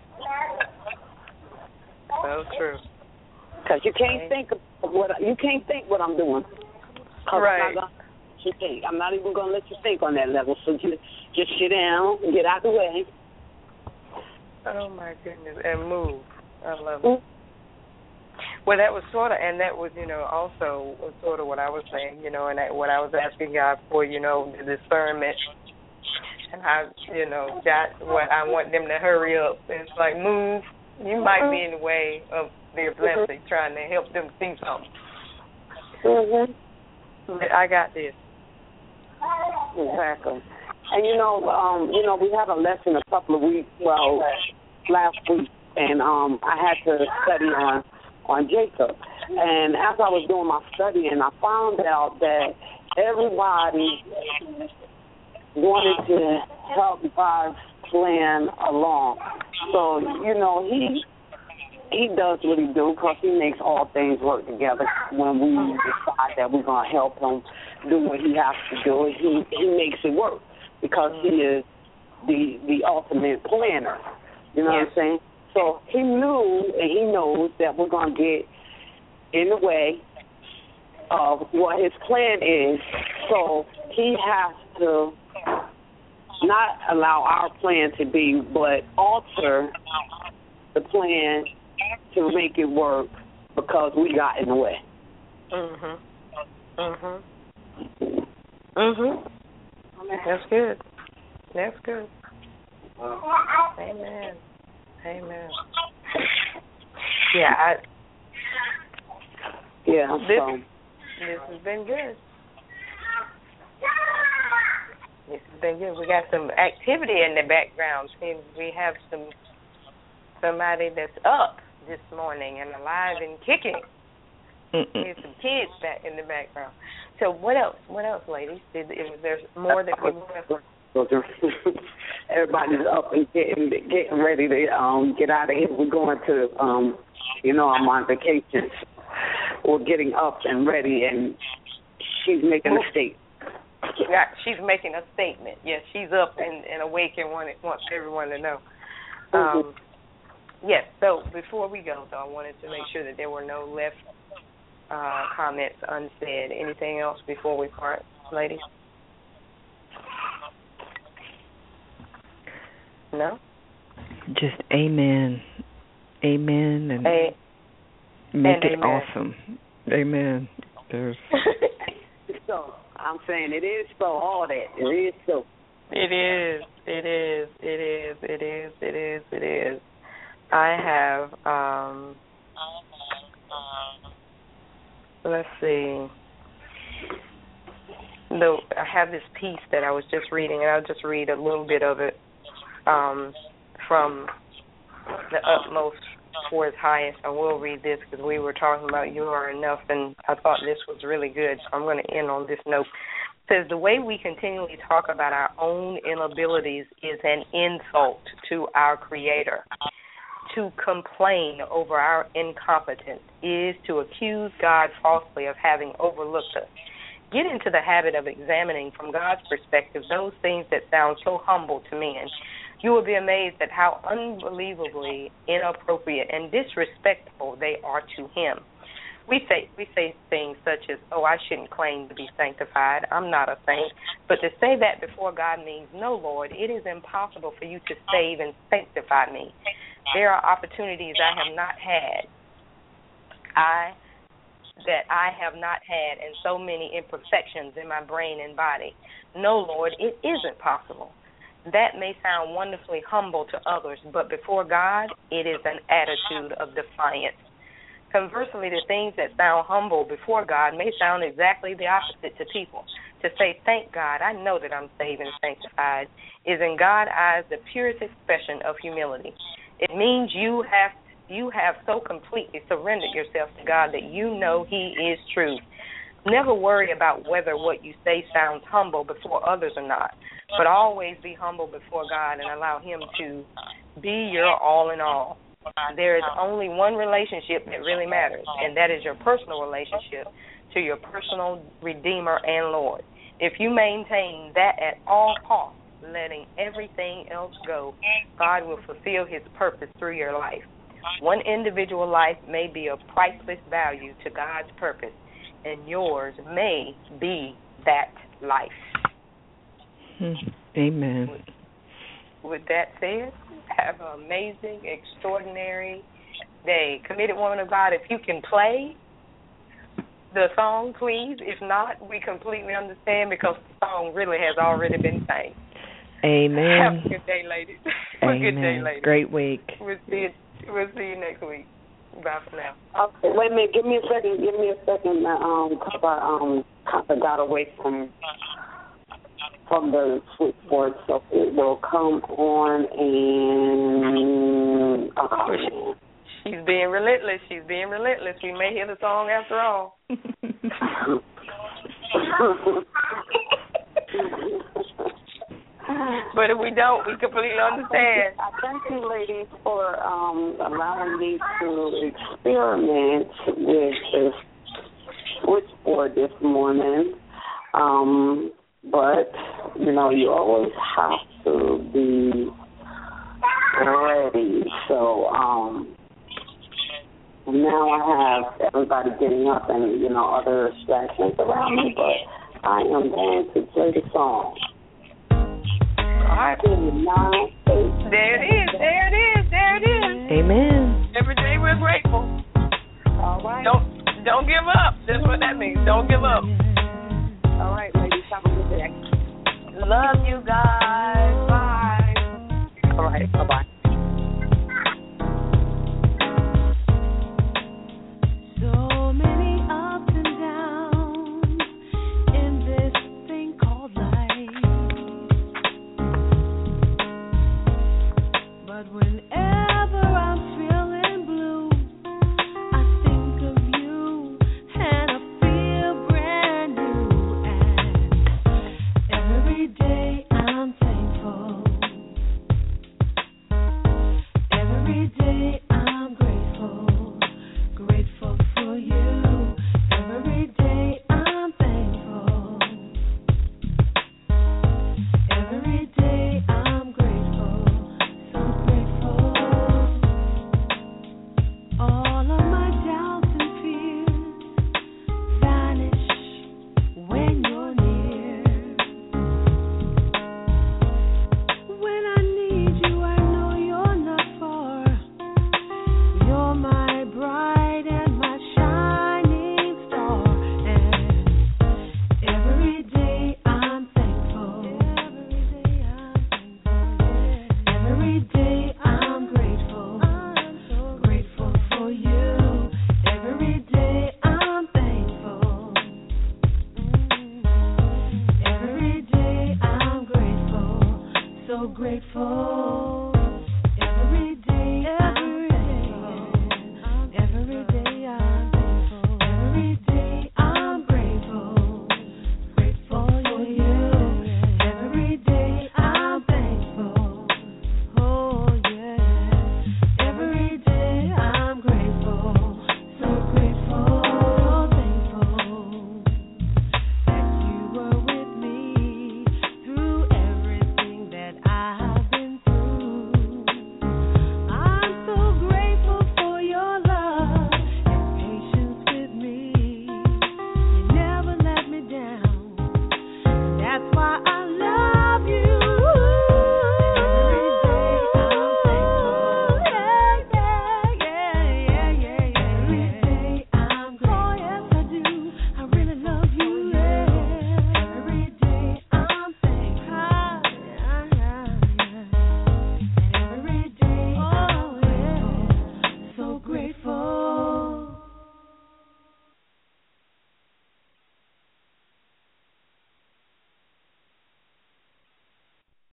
Because you can't think of what I'm doing. Right. I'm not even going to let you think on that level. So just sit down and get out the way. Oh my goodness, and move. I love it. Well, that was that was, you know, also sort of what I was saying, you know, and what I was asking God for, you know, the discernment. And I, you know, got what I want them to hurry up. It's like, move. You might be in the way of their blessing, trying to help them see something. But I got this. Exactly. And you know, we had a lesson a couple of weeks, last week, and I had to study on Jacob. And as I was doing my studying, I found out that everybody wanted to help God's plan along. So, you know, he does what he do because he makes all things work together when we decide that we're going to help him do what he has to do. He makes it work because he is the ultimate planner. You know what I'm saying? So he knew and he knows that we're going to get in the way of what his plan is. So he has to not allow our plan to be, but alter the plan to make it work because we got in the way. That's good. Amen. Yeah. This has been good. We got some activity in the background. Seems we have somebody that's up this morning and alive and kicking. There's some kids back in the background. So what else, ladies? Was there more that we want to... Everybody's up and getting ready to get out of here. We're going to, I'm on vacation. We're getting up and ready, and she's making a statement. Yeah, she's making a statement. Yes, she's up and awake and wants everyone to know. Yes, so before we go, though, I wanted to make sure that there were no left comments unsaid. Anything else before we part, ladies? No? Just amen. Amen and make it awesome. Amen. There's... So, I'm saying it is so, all that. It is so. It is. I have, let's see. No, I have this piece that I was just reading, and I'll just read a little bit of it from the utmost for its highest. I will read this because we were talking about you are enough, and I thought this was really good, so I'm going to end on this note. It says, the way we continually talk about our own inabilities is an insult to our Creator. To complain over our incompetence is to accuse God falsely of having overlooked us. Get into the habit of examining from God's perspective those things that sound so humble to men. You will be amazed at how unbelievably inappropriate and disrespectful they are to Him. we say things such as, "Oh, I shouldn't claim to be sanctified. I'm not a saint." But to say that before God means, "No, Lord, it is impossible for you to save and sanctify me. There are opportunities I have not had, and so many imperfections in my brain and body. No, Lord, it isn't possible." That may sound wonderfully humble to others, but before God, it is an attitude of defiance. Conversely, the things that sound humble before God may sound exactly the opposite to people. To say, "Thank God, I know that I'm saved and sanctified," is in God's eyes the purest expression of humility. It means you have so completely surrendered yourself to God that you know He is truth. Never worry about whether what you say sounds humble before others or not, but always be humble before God and allow Him to be your all in all. There is only one relationship that really matters, and that is your personal relationship to your personal Redeemer and Lord. If you maintain that at all costs, letting everything else go, God will fulfill His purpose through your life. One individual life may be of priceless value to God's purpose, and yours may be that life. Amen. With that said, have an amazing, extraordinary day. Committed Woman of God, if you can play the song, please. If not, we completely understand because the song really has already been sang. Amen. Have a good day, ladies. Have a good day, ladies. Great week. We'll see you next week. Bye for now. Okay, wait a minute. Give me a second. Because I got away from the switchboard, so it will come on and. She's being relentless. We may hear the song after all. But if we don't, we completely understand. I thank you, ladies, for allowing me to experiment with the switchboard this morning. But, you always have to be ready. So now I have everybody getting up and, other distractions around me. But I am going to play the song. All right. There it is. Amen. Every day we're grateful. All right. Don't give up. That's what that means. Don't give up. All right, ladies. Have a good day. Love you guys. Bye. All right. Bye-bye. Grateful.